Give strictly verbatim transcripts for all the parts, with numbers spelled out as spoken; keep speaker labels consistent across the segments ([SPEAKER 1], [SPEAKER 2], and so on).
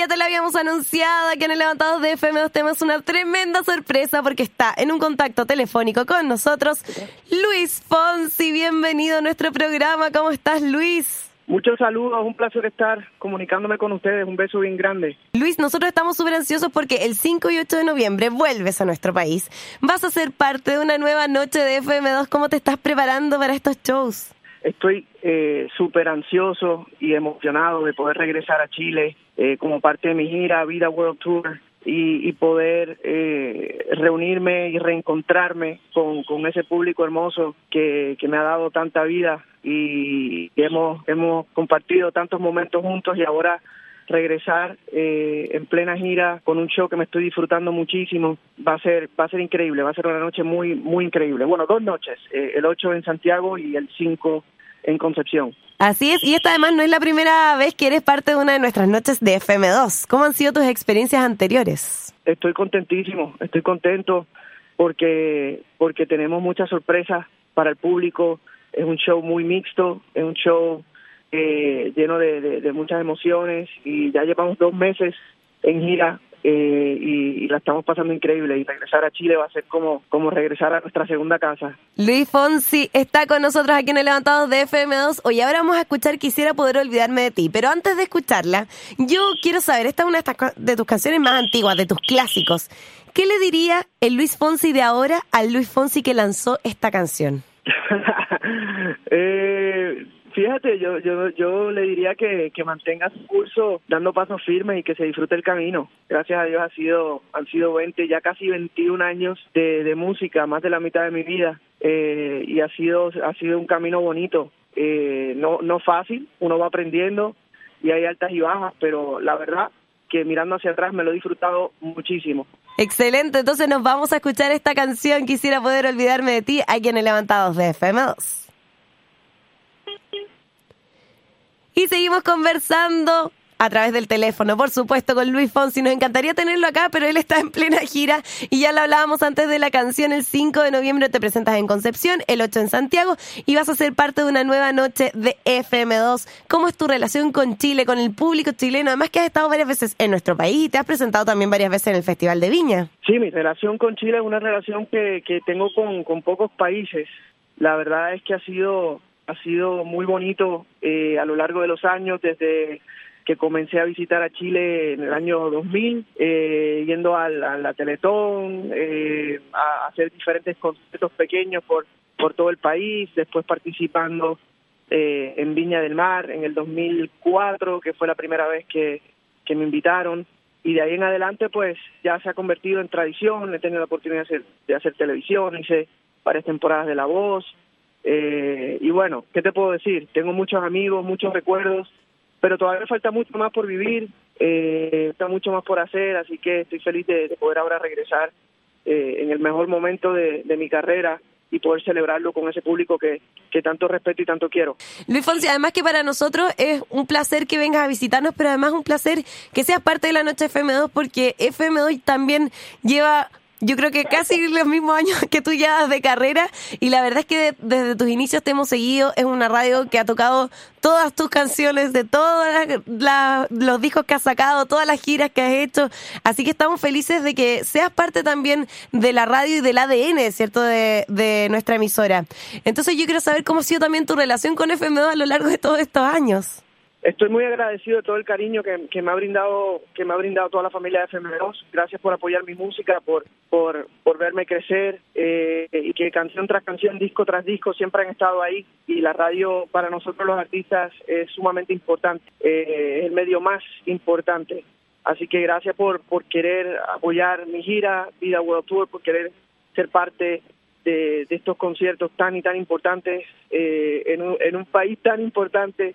[SPEAKER 1] ya te lo habíamos anunciado aquí en el Levantados de F M dos. Tenemos una tremenda sorpresa porque está en un contacto telefónico con nosotros Luis Fonsi. Bienvenido a nuestro programa. ¿Cómo estás, Luis?
[SPEAKER 2] Muchos saludos, un placer estar comunicándome con ustedes, un beso bien grande.
[SPEAKER 1] Luis, nosotros estamos súper ansiosos porque el cinco y ocho de noviembre vuelves a nuestro país. Vas a ser parte de una nueva noche de F M dos. ¿Cómo te estás preparando para estos shows?
[SPEAKER 2] Estoy eh, súper ansioso y emocionado de poder regresar a Chile eh, como parte de mi gira Vida World Tour y, y poder eh, reunirme y reencontrarme con, con ese público hermoso que, que me ha dado tanta vida y hemos hemos compartido tantos momentos juntos, y ahora regresar eh, en plena gira con un show que me estoy disfrutando muchísimo va a ser va a ser increíble, va a ser una noche muy muy increíble. Bueno, dos noches, eh, el ocho en Santiago y el cinco en Concepción.
[SPEAKER 1] Así es, y esta además no es la primera vez que eres parte de una de nuestras noches de F M dos. ¿Cómo han sido tus experiencias anteriores?
[SPEAKER 2] Estoy contentísimo, estoy contento porque porque tenemos muchas sorpresas para el público. Es un show muy mixto, es un show eh, lleno de, de, de muchas emociones, y ya llevamos dos meses en gira eh, y, y la estamos pasando increíble, y regresar a Chile va a ser como, como regresar a nuestra segunda casa.
[SPEAKER 1] Luis Fonsi está con nosotros aquí en el Levantados de F M dos. Hoy ahora vamos a escuchar Quisiera Poder Olvidarme de Ti, pero antes de escucharla, yo quiero saber, esta es una de, estas, de tus canciones más antiguas, de tus clásicos. ¿Qué le diría el Luis Fonsi de ahora al Luis Fonsi que lanzó esta canción?
[SPEAKER 2] eh, fíjate, yo yo yo le diría que, que mantenga su curso dando pasos firmes y que se disfrute el camino. Gracias a Dios ha sido han sido veinte, ya casi veintiún años de, de música, más de la mitad de mi vida, eh, y ha sido ha sido un camino bonito, eh, no no fácil, uno va aprendiendo y hay altas y bajas, pero la verdad que mirando hacia atrás me lo he disfrutado muchísimo.
[SPEAKER 1] Excelente, entonces nos vamos a escuchar esta canción, Quisiera Poder Olvidarme de Ti, aquí en el Levantados de F M dos. Y seguimos conversando a través del teléfono, por supuesto, con Luis Fonsi. Nos encantaría tenerlo acá, pero él está en plena gira y ya lo hablábamos antes de la canción. El cinco de noviembre te presentas en Concepción, el ocho en Santiago, y vas a ser parte de una nueva noche de F M dos. ¿Cómo es tu relación con Chile, con el público chileno? Además que has estado varias veces en nuestro país y te has presentado también varias veces en el Festival de Viña.
[SPEAKER 2] Sí, mi relación con Chile es una relación que, que tengo con, con pocos países. La verdad es que ha sido, ha sido muy bonito eh, a lo largo de los años, desde que comencé a visitar a Chile en el año dos mil, eh, yendo a la, a la Teletón, eh, a hacer diferentes conciertos pequeños por, por todo el país, después participando eh, en Viña del Mar en el dos mil cuatro, que fue la primera vez que, que me invitaron, y de ahí en adelante pues ya se ha convertido en tradición. He tenido la oportunidad de hacer, de hacer televisión, hice varias temporadas de La Voz, eh, y bueno, ¿qué te puedo decir? Tengo muchos amigos, muchos recuerdos, pero todavía falta mucho más por vivir, eh, está mucho más por hacer, así que estoy feliz de, de poder ahora regresar eh, en el mejor momento de, de mi carrera y poder celebrarlo con ese público que, que tanto respeto y tanto quiero.
[SPEAKER 1] Luis Fonsi, además que para nosotros es un placer que vengas a visitarnos, pero además un placer que seas parte de la noche F M dos, porque F M dos también lleva, yo creo que casi los mismos años que tú llevas de carrera, y la verdad es que de, desde tus inicios te hemos seguido. Es una radio que ha tocado todas tus canciones, de todos la, los discos que has sacado, todas las giras que has hecho, así que estamos felices de que seas parte también de la radio y del A D N, ¿cierto?, de, de nuestra emisora. Entonces yo quiero saber cómo ha sido también tu relación con F M dos a lo largo de todos estos años.
[SPEAKER 2] Estoy muy agradecido de todo el cariño que, que me ha brindado que me ha brindado toda la familia de F M dos. Gracias por apoyar mi música, por por por verme crecer, eh, y que canción tras canción, disco tras disco siempre han estado ahí. Y la radio para nosotros los artistas es sumamente importante, eh, es el medio más importante. Así que gracias por por querer apoyar mi gira Vida World Tour, por querer ser parte de, de estos conciertos tan y tan importantes eh, en un, en un país tan importante.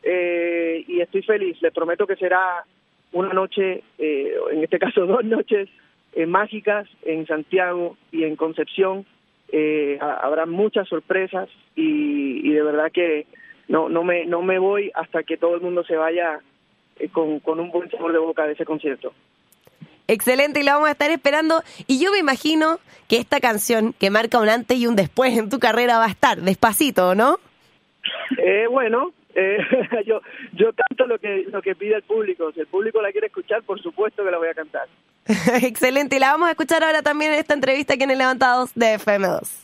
[SPEAKER 2] Eh, y estoy feliz, les prometo que será una noche, eh, en este caso dos noches eh, mágicas en Santiago y en Concepción. Eh, habrá muchas sorpresas y, y de verdad que no no me no me voy hasta que todo el mundo se vaya eh, con, con un buen sabor de boca de ese concierto.
[SPEAKER 1] Excelente, y la vamos a estar esperando. Y yo me imagino que esta canción que marca un antes y un después en tu carrera va a estar Despacito, ¿no?
[SPEAKER 2] Eh, bueno, Eh, yo yo canto lo que lo que pide el público. Si el público la quiere escuchar, por supuesto que la voy a cantar.
[SPEAKER 1] Excelente, y la vamos a escuchar ahora también en esta entrevista aquí en el Levantados de F M dos.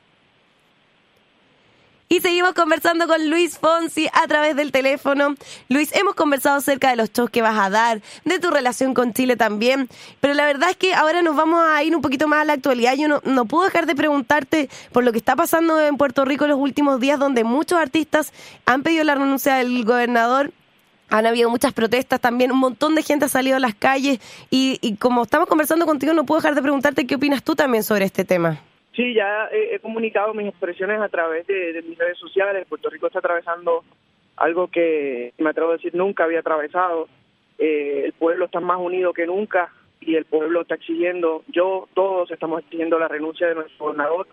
[SPEAKER 1] Y seguimos conversando con Luis Fonsi a través del teléfono. Luis, hemos conversado acerca de los shows que vas a dar, de tu relación con Chile también, pero la verdad es que ahora nos vamos a ir un poquito más a la actualidad. Yo no, no puedo dejar de preguntarte por lo que está pasando en Puerto Rico en los últimos días, donde muchos artistas han pedido la renuncia del gobernador. Han habido muchas protestas también, un montón de gente ha salido a las calles y, y como estamos conversando contigo, no puedo dejar de preguntarte qué opinas tú también sobre este tema.
[SPEAKER 2] Sí, ya he, he comunicado mis expresiones a través de, de mis redes sociales. Puerto Rico está atravesando algo que, me atrevo a decir, nunca había atravesado. Eh, el pueblo está más unido que nunca y el pueblo está exigiendo, yo, todos estamos exigiendo la renuncia de nuestro gobernador,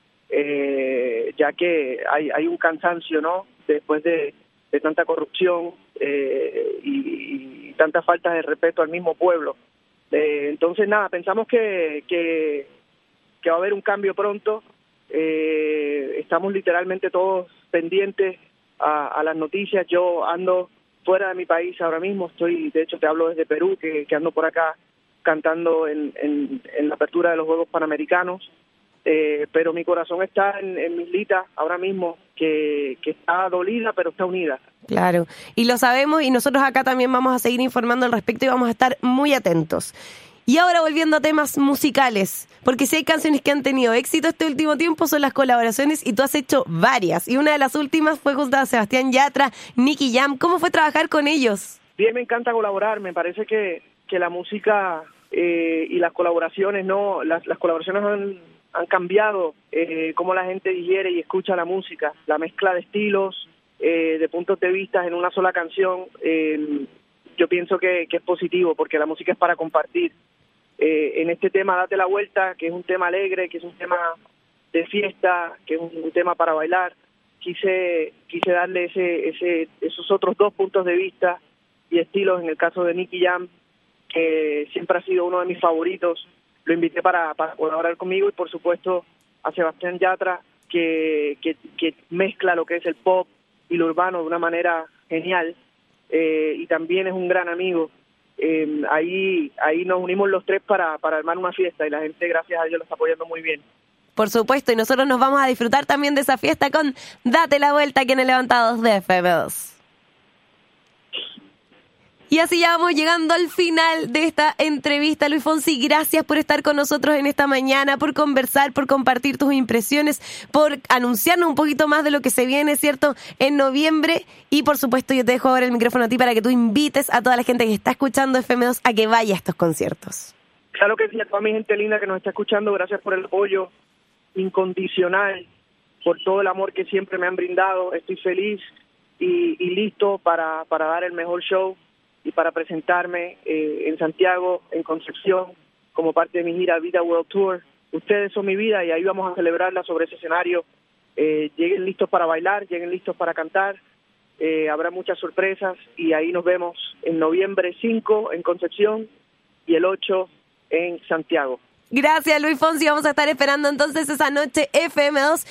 [SPEAKER 2] eh, ya que hay, hay un cansancio, ¿no?, después de, de tanta corrupción eh, y, y tantas faltas de respeto al mismo pueblo. Eh, entonces, nada, pensamos que... que que va a haber un cambio pronto. Eh, estamos literalmente todos pendientes a, a las noticias. Yo ando fuera de mi país ahora mismo, estoy, de hecho te hablo desde Perú, que, que ando por acá cantando en, en, en la apertura de los Juegos Panamericanos, eh, pero mi corazón está en, en mi islita ahora mismo, que, que está dolida pero está unida.
[SPEAKER 1] Claro, y lo sabemos y nosotros acá también vamos a seguir informando al respecto y vamos a estar muy atentos. Y ahora volviendo a temas musicales, porque si hay canciones que han tenido éxito este último tiempo son las colaboraciones y tú has hecho varias. Y una de las últimas fue junto a Sebastián Yatra, Nicky Jam. ¿Cómo fue trabajar con ellos?
[SPEAKER 2] Bien, me encanta colaborar. Me parece que, que la música eh, y las colaboraciones, no, las, las colaboraciones han, han cambiado eh, cómo la gente digiere y escucha la música. La mezcla de estilos, eh, de puntos de vista en una sola canción, eh, yo pienso que, que es positivo porque la música es para compartir. Eh, en este tema Date la Vuelta, que es un tema alegre, que es un tema de fiesta, que es un, un tema para bailar, quise quise darle ese ese esos otros dos puntos de vista y estilos. En el caso de Nicky Jam, que siempre ha sido uno de mis favoritos, lo invité para, para colaborar conmigo, y por supuesto a Sebastián Yatra, que, que, que mezcla lo que es el pop y lo urbano de una manera genial, eh, y también es un gran amigo. Eh, ahí ahí nos unimos los tres para, para armar una fiesta y la gente, gracias a Dios, lo está apoyando muy bien.
[SPEAKER 1] Por supuesto, y nosotros nos vamos a disfrutar también de esa fiesta con Date la Vuelta aquí en el Levantados de F M dos. Y así ya vamos llegando al final de esta entrevista. Luis Fonsi, gracias por estar con nosotros en esta mañana, por conversar, por compartir tus impresiones, por anunciarnos un poquito más de lo que se viene, ¿cierto?, en noviembre. Y por supuesto yo te dejo ahora el micrófono a ti para que tú invites a toda la gente que está escuchando F M dos a que vaya a estos conciertos.
[SPEAKER 2] Claro que sí, a toda mi gente linda que nos está escuchando, gracias por el apoyo incondicional, por todo el amor que siempre me han brindado. Estoy feliz y, y listo para, para dar el mejor show y para presentarme eh, en Santiago, en Concepción, como parte de mi gira Vida World Tour. Ustedes son mi vida y ahí vamos a celebrarla sobre ese escenario. Eh, lleguen listos para bailar, lleguen listos para cantar. Eh, habrá muchas sorpresas y ahí nos vemos en noviembre cinco en Concepción y el ocho en Santiago.
[SPEAKER 1] Gracias, Luis Fonsi. Vamos a estar esperando entonces esa noche F M dos